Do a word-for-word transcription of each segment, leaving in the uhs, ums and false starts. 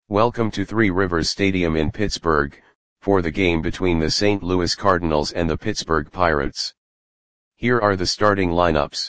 Welcome to Three Rivers Stadium in Pittsburgh, for the game between the Saint Louis Cardinals and the Pittsburgh Pirates. Here are the starting lineups.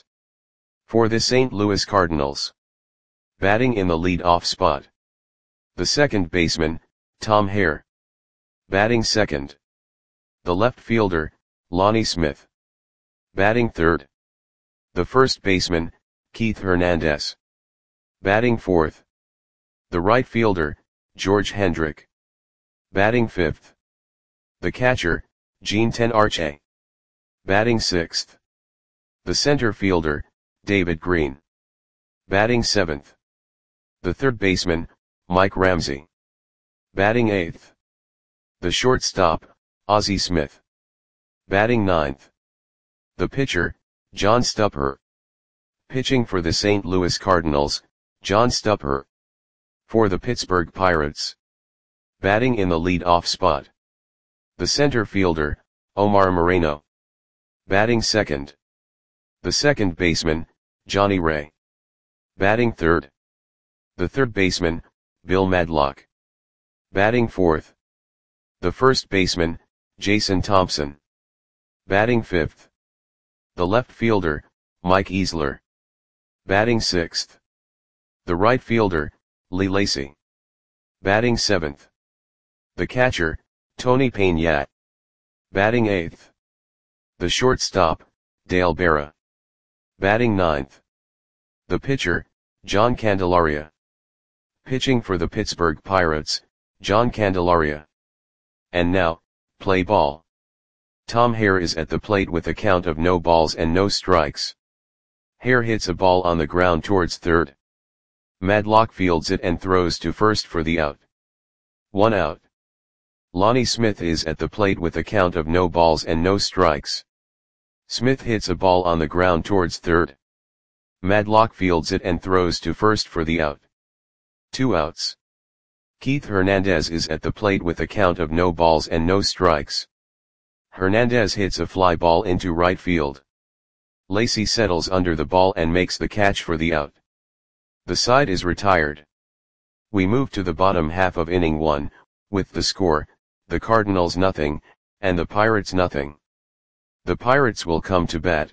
For the Saint Louis Cardinals. Batting in the lead-off spot. The second baseman, Tom Hare. Batting second. The left fielder, Lonnie Smith. Batting third. The first baseman, Keith Hernandez. Batting fourth. The right fielder, George Hendrick. Batting fifth. The catcher, Jean Tenarshe. Batting sixth. The center fielder, David Green. Batting seventh. The third baseman, Mike Ramsey. Batting eighth. The shortstop, Ozzie Smith. Batting ninth. The pitcher, John Stupper. Pitching for the Saint Louis Cardinals, John Stupper. For the Pittsburgh Pirates. Batting in the lead-off spot. The center fielder, Omar Moreno. Batting second. The second baseman, Johnny Ray. Batting third. The third baseman, Bill Madlock. Batting fourth. The first baseman, Jason Thompson. Batting fifth. The left fielder, Mike Easler. Batting sixth. The right fielder, Lee Lacy. Batting seventh. The catcher, Tony Peña. Batting eighth. The shortstop, Dale Berra. Batting ninth. The pitcher, John Candelaria. Pitching for the Pittsburgh Pirates, John Candelaria. And now, play ball. Tom Hare is at the plate with a count of no balls and no strikes. Hare hits a ball on the ground towards third. Madlock fields it and throws to first for the out. One out. Lonnie Smith is at the plate with a count of no balls and no strikes. Smith hits a ball on the ground towards third. Madlock fields it and throws to first for the out. Two outs. Keith Hernandez is at the plate with a count of no balls and no strikes. Hernandez hits a fly ball into right field. Lacy settles under the ball and makes the catch for the out. The side is retired. We move to the bottom half of inning one, with the score, the Cardinals nothing, and the Pirates nothing. The Pirates will come to bat.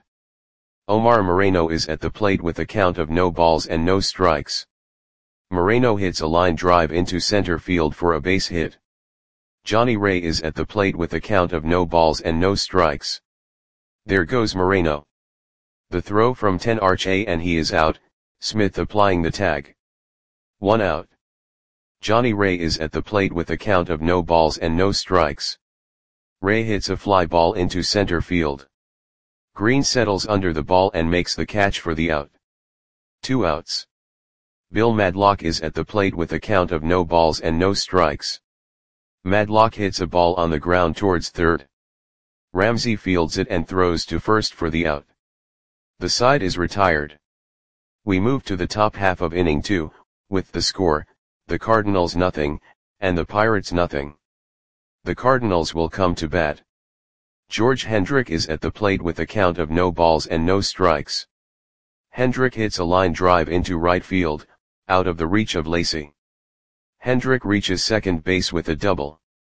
Omar Moreno is at the plate with a count of no balls and no strikes. Moreno hits a line drive into center field for a base hit. Johnny Ray is at the plate with a count of no balls and no strikes. There goes Moreno. The throw from Tenarshe and he is out, Smith applying the tag. One out. Johnny Ray is at the plate with a count of no balls and no strikes. Ray hits a fly ball into center field. Green settles under the ball and makes the catch for the out. Two outs. Bill Madlock is at the plate with a count of no balls and no strikes. Madlock hits a ball on the ground towards third. Ramsey fields it and throws to first for the out. The side is retired. We move to the top half of inning two, with the score, the Cardinals nothing, and the Pirates nothing. The Cardinals will come to bat. George Hendrick is at the plate with a count of no balls and no strikes. Hendrick hits a line drive into right field, out of the reach of Lacy. Hendrick reaches second base with a double.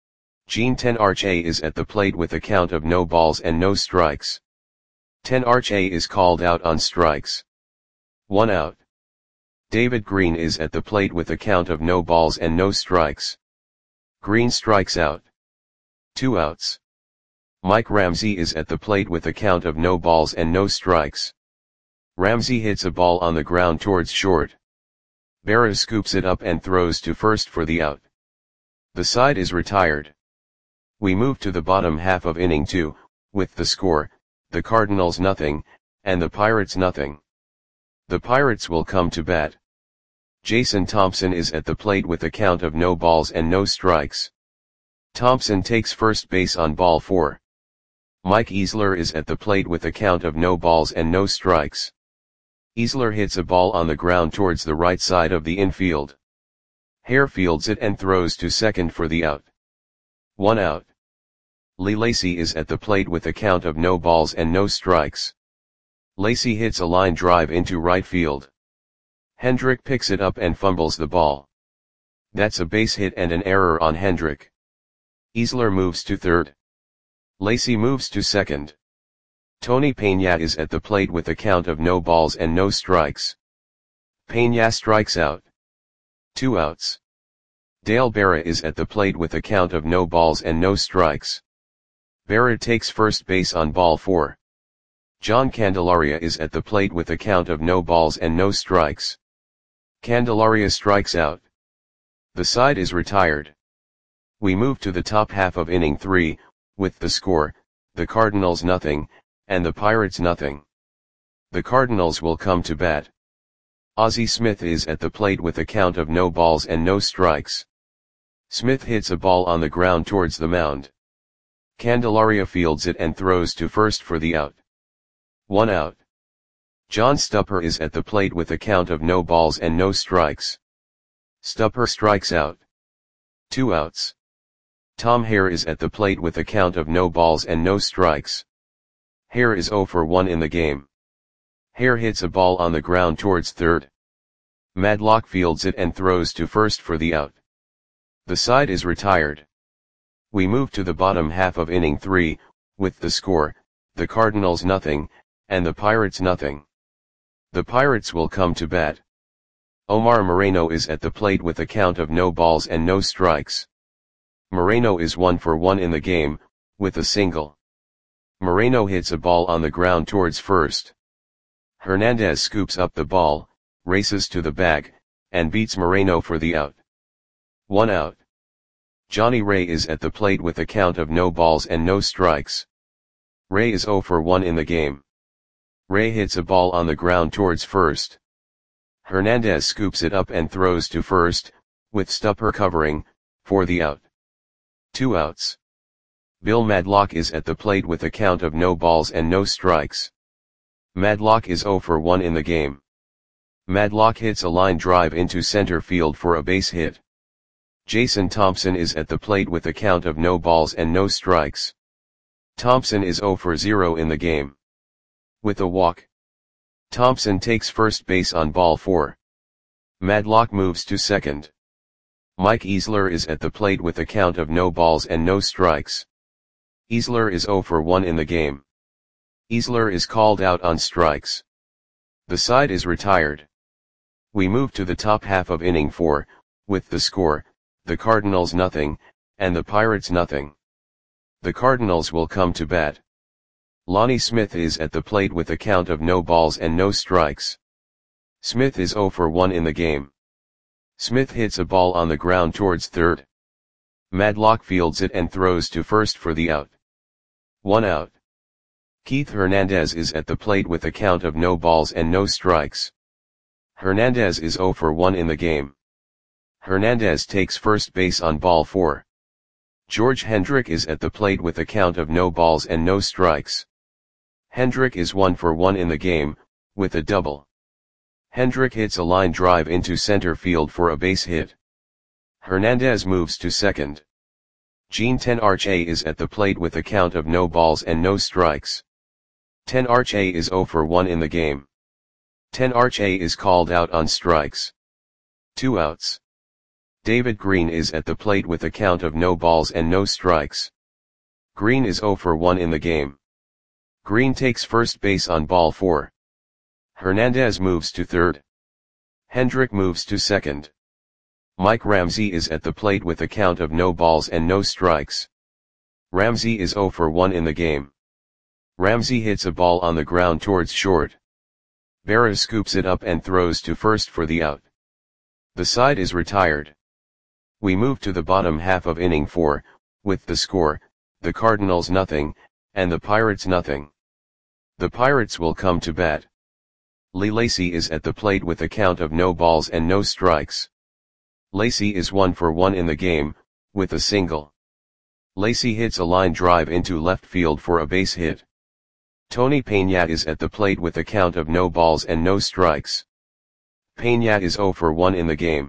Jean Tenarshe is at the plate with a count of no balls and no strikes. Tenarshe is called out on strikes. One out. David Green is at the plate with a count of no balls and no strikes. Green strikes out. Two outs. Mike Ramsey is at the plate with a count of no balls and no strikes. Ramsey hits a ball on the ground towards short. Berra scoops it up and throws to first for the out. The side is retired. We move to the bottom half of inning two, with the score, the Cardinals nothing, and the Pirates nothing. The Pirates will come to bat. Jason Thompson is at the plate with a count of no balls and no strikes. Thompson takes first base on ball four. Mike Easler is at the plate with a count of no balls and no strikes. Easler hits a ball on the ground towards the right side of the infield. Hare fields it and throws to second for the out. One out. Lee Lacy is at the plate with a count of no balls and no strikes. Lacy hits a line drive into right field. Hendrick picks it up and fumbles the ball. That's a base hit and an error on Hendrick. Easler moves to third. Lacy moves to second. Tony Peña is at the plate with a count of no balls and no strikes. Peña strikes out. Two outs. Dale Berra is at the plate with a count of no balls and no strikes. Berra takes first base on ball four. John Candelaria is at the plate with a count of no balls and no strikes. Candelaria strikes out. The side is retired. We move to the top half of inning three, with the score, the Cardinals nothing, and the Pirates nothing. The Cardinals will come to bat. Ozzie Smith is at the plate with a count of no balls and no strikes. Smith hits a ball on the ground towards the mound. Candelaria fields it and throws to first for the out. One out. John Stupper is at the plate with a count of no balls and no strikes. Stupper strikes out. Two outs. Tom Hare is at the plate with a count of no balls and no strikes. Hare is oh for one in the game. Hare hits a ball on the ground towards third. Madlock fields it and throws to first for the out. The side is retired. We move to the bottom half of inning three, with the score, the Cardinals nothing, and the Pirates nothing. The Pirates will come to bat. Omar Moreno is at the plate with a count of no balls and no strikes. Moreno is one for one in the game, with a single. Moreno hits a ball on the ground towards first. Hernandez scoops up the ball, races to the bag, and beats Moreno for the out. One out. Johnny Ray is at the plate with a count of no balls and no strikes. Ray is oh for one in the game. Ray hits a ball on the ground towards first. Hernandez scoops it up and throws to first, with Stupper covering, for the out. Two outs. Bill Madlock is at the plate with a count of no balls and no strikes. Madlock is oh for one in the game. Madlock hits a line drive into center field for a base hit. Jason Thompson is at the plate with a count of no balls and no strikes. Thompson is oh for zero in the game. With a walk. Thompson takes first base on ball four. Madlock moves to second. Mike Easler is at the plate with a count of no balls and no strikes. Easler is oh for one in the game. Easler is called out on strikes. The side is retired. We move to the top half of inning four, with the score, the Cardinals nothing, and the Pirates nothing. The Cardinals will come to bat. Lonnie Smith is at the plate with a count of no balls and no strikes. Smith is oh for one in the game. Smith hits a ball on the ground towards third. Madlock fields it and throws to first for the out. One out. Keith Hernandez is at the plate with a count of no balls and no strikes. Hernandez is oh for one in the game. Hernandez takes first base on ball four. George Hendrick is at the plate with a count of no balls and no strikes. Hendrick is one for one in the game, with a double. Hendrick hits a line drive into center field for a base hit. Hernandez moves to second. Gene Tenarche is at the plate with a count of no balls and no strikes. Tenarche is oh for one in the game. Tenarche is called out on strikes. Two outs. David Green is at the plate with a count of no balls and no strikes. Green is oh for one in the game. Green takes first base on ball four. Hernandez moves to third. Hendrick moves to second. Mike Ramsey is at the plate with a count of no balls and no strikes. Ramsey is oh for one in the game. Ramsey hits a ball on the ground towards short. Berra scoops it up and throws to first for the out. The side is retired. We move to the bottom half of inning four, with the score, the Cardinals nothing, and the Pirates nothing. The Pirates will come to bat. Lee Lacy is at the plate with a count of no balls and no strikes. Lacy is one for one in the game, with a single. Lacy hits a line drive into left field for a base hit. Tony Peña is at the plate with a count of no balls and no strikes. Peña is oh for one in the game.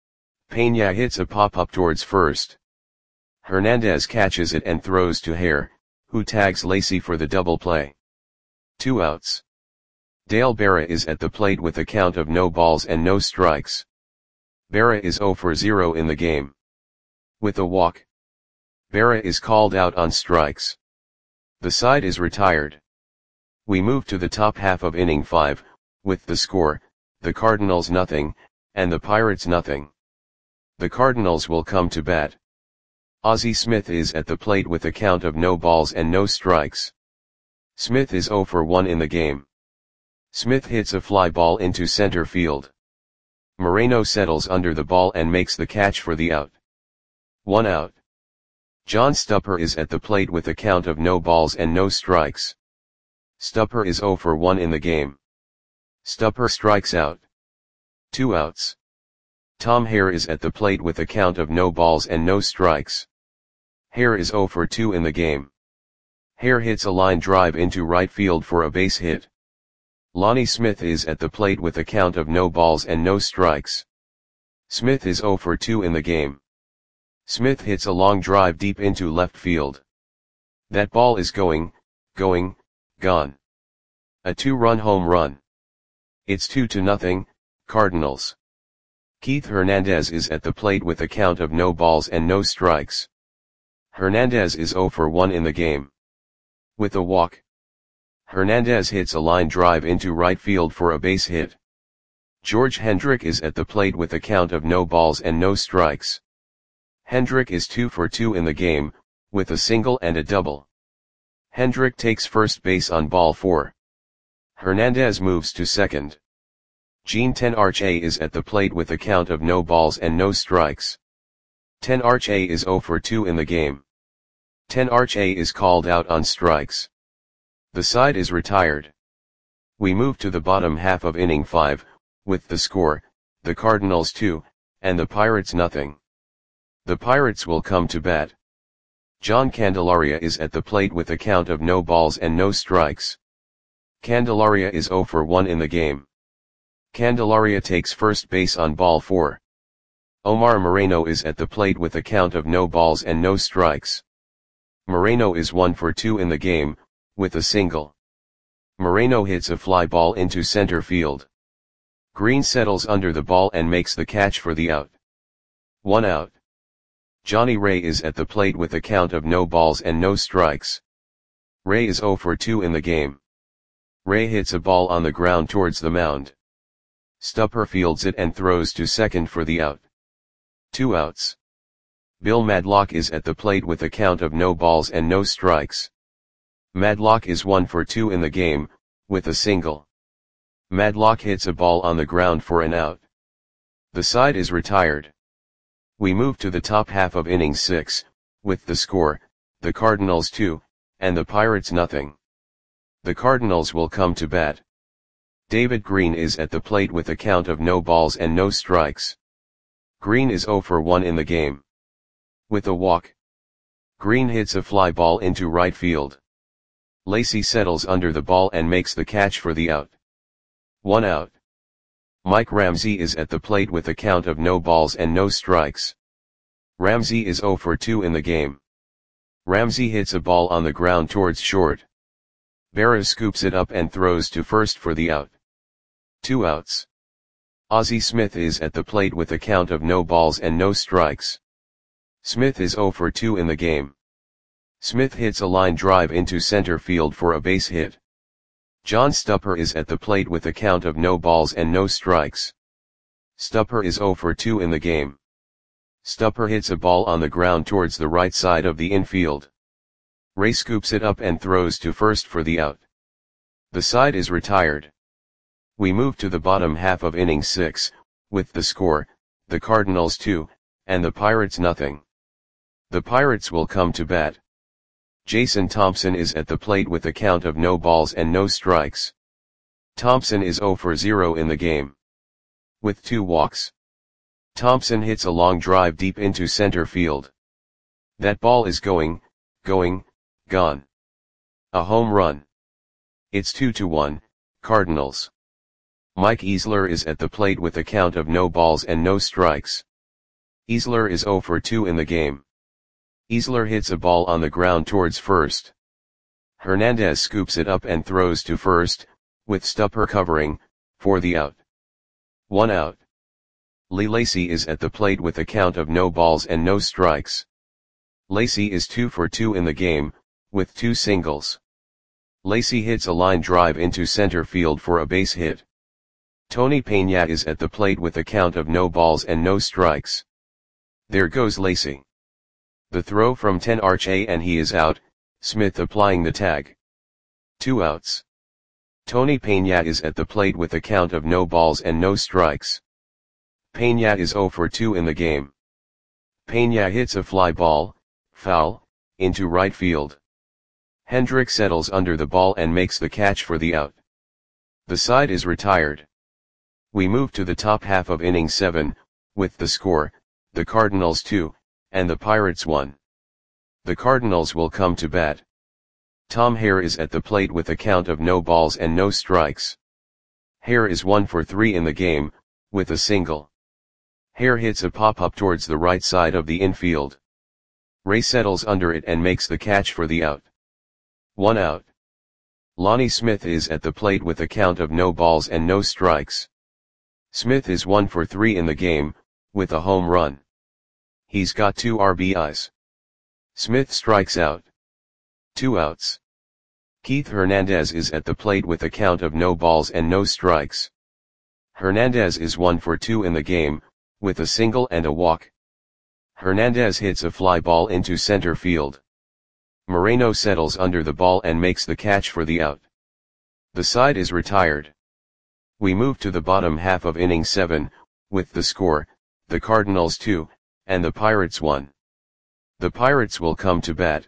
Peña hits a pop-up towards first. Hernandez catches it and throws to Hare, who tags Lacy for the double play. Two outs. Dale Berra is at the plate with a count of no balls and no strikes. Berra is zero for zero in the game. With a walk, Berra is called out on strikes. The side is retired. We move to the top half of inning five, with the score, the Cardinals nothing, and the Pirates nothing. The Cardinals will come to bat. Ozzie Smith is at the plate with a count of no balls and no strikes. Smith is zero for one in the game. Smith hits a fly ball into center field. Moreno settles under the ball and makes the catch for the out. One out. John Stupper is at the plate with a count of no balls and no strikes. Stupper is zero for one in the game. Stupper strikes out. Two outs. Tom Hare is at the plate with a count of no balls and no strikes. Hare is zero for two in the game. Hare hits a line drive into right field for a base hit. Lonnie Smith is at the plate with a count of no balls and no strikes. Smith is zero for two in the game. Smith hits a long drive deep into left field. That ball is going, going, gone. A two-run home run. It's two to nothing, Cardinals. Keith Hernandez is at the plate with a count of no balls and no strikes. Hernandez is zero for one in the game. With a walk, Hernandez hits a line drive into right field for a base hit. George Hendrick is at the plate with a count of no balls and no strikes. Hendrick is two for two in the game, with a single and a double. Hendrick takes first base on ball four. Hernandez moves to second. Gene Tenarche is at the plate with a count of no balls and no strikes. Tenarche is zero for two in the game. Tenarche is called out on strikes. The side is retired. We move to the bottom half of inning five, with the score, the Cardinals two, and the Pirates nothing. The Pirates will come to bat. John Candelaria is at the plate with a count of no balls and no strikes. Candelaria is zero for one in the game. Candelaria takes first base on ball four. Omar Moreno is at the plate with a count of no balls and no strikes. Moreno is one for two in the game, with a single. Moreno hits a fly ball into center field. Green settles under the ball and makes the catch for the out. One out. Johnny Ray is at the plate with a count of no balls and no strikes. Ray is zero for two in the game. Ray hits a ball on the ground towards the mound. Stupper fields it and throws to second for the out. Two outs. Bill Madlock is at the plate with a count of no balls and no strikes. Madlock is one for two in the game, with a single. Madlock hits a ball on the ground for an out. The side is retired. We move to the top half of inning six, with the score, the Cardinals two, and the Pirates nothing. The Cardinals will come to bat. David Green is at the plate with a count of no balls and no strikes. Green is zero for one in the game. With a walk, Green hits a fly ball into right field. Lacey settles under the ball and makes the catch for the out. One out. Mike Ramsey is at the plate with a count of no balls and no strikes. Ramsey is zero for two in the game. Ramsey hits a ball on the ground towards short. Berra scoops it up and throws to first for the out. Two outs. Ozzie Smith is at the plate with a count of no balls and no strikes. Smith is zero for two in the game. Smith hits a line drive into center field for a base hit. John Stupper is at the plate with a count of no balls and no strikes. Stupper is zero for two in the game. Stupper hits a ball on the ground towards the right side of the infield. Ray scoops it up and throws to first for the out. The side is retired. We move to the bottom half of inning six, with the score, the Cardinals two, and the Pirates nothing. The Pirates will come to bat. Jason Thompson is at the plate with a count of no balls and no strikes. Thompson is zero for zero in the game. With two walks, Thompson hits a long drive deep into center field. That ball is going, going, gone. A home run. It's two to one, Cardinals. Mike Easler is at the plate with a count of no balls and no strikes. Easler is zero for two in the game. Easler hits a ball on the ground towards first. Hernandez scoops it up and throws to first, with Stupper covering, for the out. One out. Lee Lacy is at the plate with a count of no balls and no strikes. Lacy is two for two in the game, with two singles. Lacy hits a line drive into center field for a base hit. Tony Peña is at the plate with a count of no balls and no strikes. There goes Lacy. The throw from ten Arche and he is out, Smith applying the tag. Two outs. Tony Peña is at the plate with a count of no balls and no strikes. Peña is zero for two in the game. Peña hits a fly ball, foul, into right field. Hendrick settles under the ball and makes the catch for the out. The side is retired. We move to the top half of inning seven, with the score, the Cardinals two, and the Pirates one. The Cardinals will come to bat. Tom Hare is at the plate with a count of no balls and no strikes. Hare is one for three in the game, with a single. Hare hits a pop-up towards the right side of the infield. Ray settles under it and makes the catch for the out. One out. Lonnie Smith is at the plate with a count of no balls and no strikes. Smith is one for three in the game, with a home run. He's got two R B Is. Smith strikes out. Two outs. Keith Hernandez is at the plate with a count of no balls and no strikes. Hernandez is one for two in the game, with a single and a walk. Hernandez hits a fly ball into center field. Moreno settles under the ball and makes the catch for the out. The side is retired. We move to the bottom half of inning seven, with the score, the Cardinals two, and the Pirates one. The Pirates will come to bat.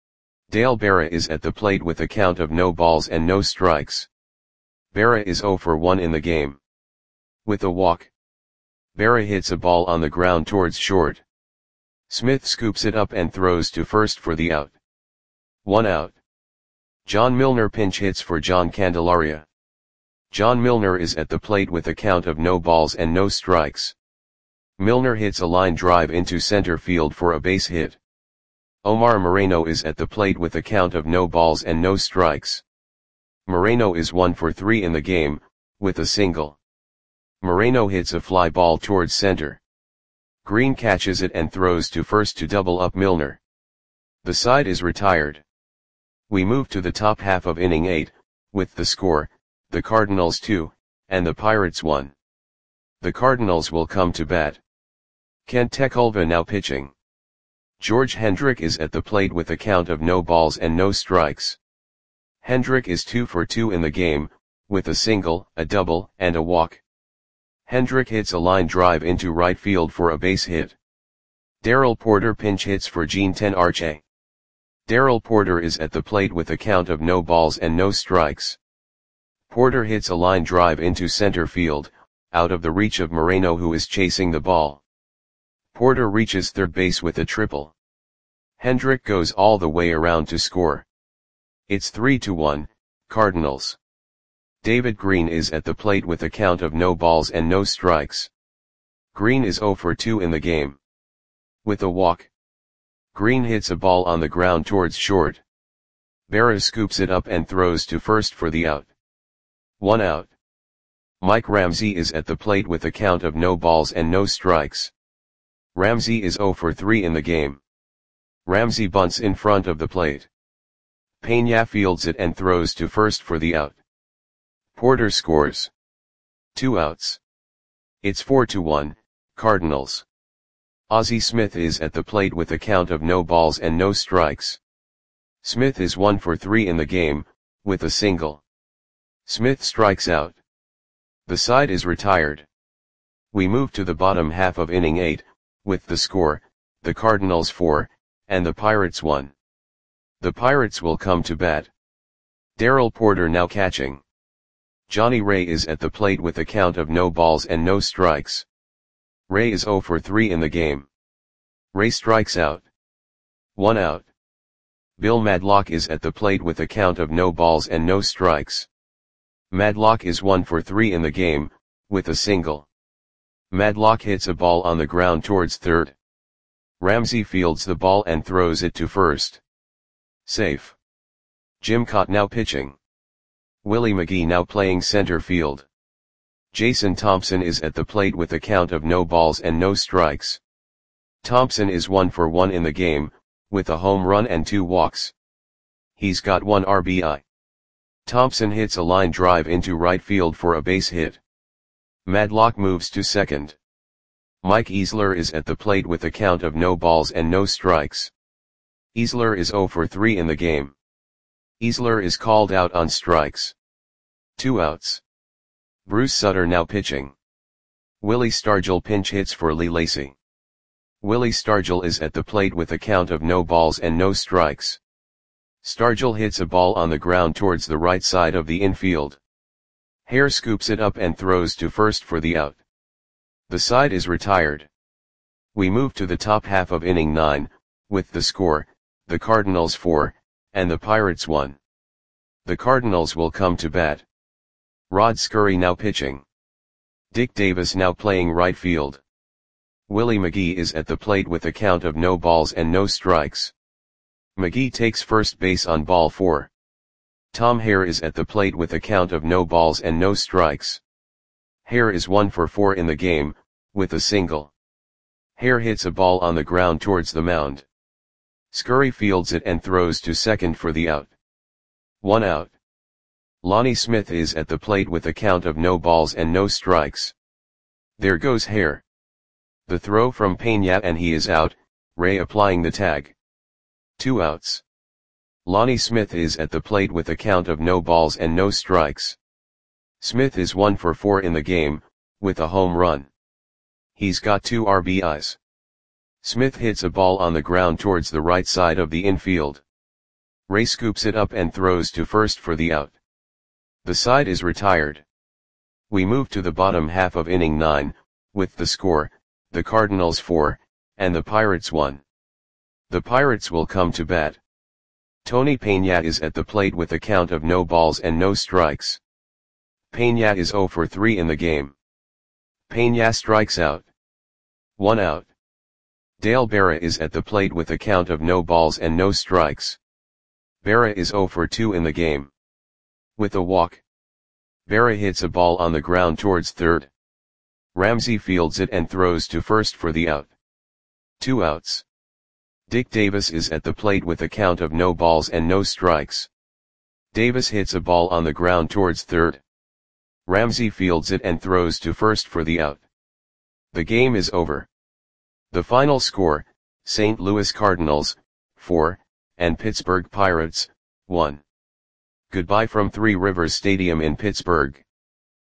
Dale Berra is at the plate with a count of no balls and no strikes. Berra is zero for one in the game. With a walk. Berra hits a ball on the ground towards short. Smith scoops it up and throws to first for the out. One out. John Milner pinch hits for John Candelaria. John Milner is at the plate with a count of no balls and no strikes. Milner hits a line drive into center field for a base hit. Omar Moreno is at the plate with a count of no balls and no strikes. Moreno is one for three in the game, with a single. Moreno hits a fly ball towards center. Green catches it and throws to first to double up Milner. The side is retired. We move to the top half of inning eight, with the score, the Cardinals two, and the Pirates one. The Cardinals will come to bat. Kent Tekulve now pitching. George Hendrick is at the plate with a count of no balls and no strikes. Hendrick is two for two in the game, with a single, a double, and a walk. Hendrick hits a line drive into right field for a base hit. Darrell Porter pinch hits for Gene ten Arche. Darrell Porter is at the plate with a count of no balls and no strikes. Porter hits a line drive into center field, out of the reach of Moreno who is chasing the ball. Porter reaches third base with a triple. Hendrick goes all the way around to score. It's three to one, Cardinals. David Green is at the plate with a count of no balls and no strikes. Green is zero for two in the game. With a walk. Green hits a ball on the ground towards short. Berra scoops it up and throws to first for the out. One out. Mike Ramsey is at the plate with a count of no balls and no strikes. Ramsey is zero for three in the game. Ramsey bunts in front of the plate. Peña fields it and throws to first for the out. Porter scores. Two outs. It's four to one, Cardinals. Ozzie Smith is at the plate with a count of no balls and no strikes. Smith is one for three in the game, with a single. Smith strikes out. The side is retired. We move to the bottom half of inning eight, with the score, the Cardinals four, and the Pirates one. The Pirates will come to bat. Darrell Porter now catching. Johnny Ray is at the plate with a count of no balls and no strikes. Ray is zero for three in the game. Ray strikes out. One out. Bill Madlock is at the plate with a count of no balls and no strikes. Madlock is one for three in the game, with a single. Madlock hits a ball on the ground towards third. Ramsey fields the ball and throws it to first. Safe. Jim Kaat now pitching. Willie McGee now playing center field. Jason Thompson is at the plate with a count of no balls and no strikes. Thompson is one for one in the game, with a home run and two walks. He's got one R B I. Thompson hits a line drive into right field for a base hit. Madlock moves to second. Mike Easler is at the plate with a count of no balls and no strikes. Easler is zero for three in the game. Easler is called out on strikes. Two outs. Bruce Sutter now pitching. Willie Stargell pinch hits for Lee Lacy. Willie Stargell is at the plate with a count of no balls and no strikes. Stargell hits a ball on the ground towards the right side of the infield. Hare scoops it up and throws to first for the out. The side is retired. We move to the top half of inning nine, with the score, the Cardinals four, and the Pirates one. The Cardinals will come to bat. Rod Scurry now pitching. Dick Davis now playing right field. Willie McGee is at the plate with a count of no balls and no strikes. McGee takes first base on ball four. Tom Hare is at the plate with a count of no balls and no strikes. Hare is one for four in the game, with a single. Hare hits a ball on the ground towards the mound. Scurry fields it and throws to second for the out. One out. Lonnie Smith is at the plate with a count of no balls and no strikes. There goes Hare. The throw from Pena and he is out, Ray applying the tag. Two outs. Lonnie Smith is at the plate with a count of no balls and no strikes. Smith is one for four in the game, with a home run. He's got two R B Is. Smith hits a ball on the ground towards the right side of the infield. Ray scoops it up and throws to first for the out. The side is retired. We move to the bottom half of inning nine, with the score, the Cardinals four, and the Pirates one. The Pirates will come to bat. Tony Pena is at the plate with a count of no balls and no strikes. Pena is zero for three in the game. Pena strikes out. One out. Dale Berra is at the plate with a count of no balls and no strikes. Berra is zero for two in the game. With a walk. Berra hits a ball on the ground towards third. Ramsey fields it and throws to first for the out. Two outs. Dick Davis is at the plate with a count of no balls and no strikes. Davis hits a ball on the ground towards third. Ramsey fields it and throws to first for the out. The game is over. The final score, Saint Louis Cardinals, four, and Pittsburgh Pirates, one. Goodbye from Three Rivers Stadium in Pittsburgh.